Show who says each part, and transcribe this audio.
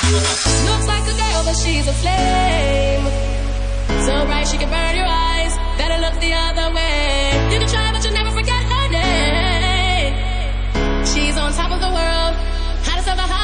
Speaker 1: Looks like a girl, but she's a flame. So bright she can burn your eyes. Better look the other way. You can try, but you'll never forget her name. She's on top of the world, hottest of the hot.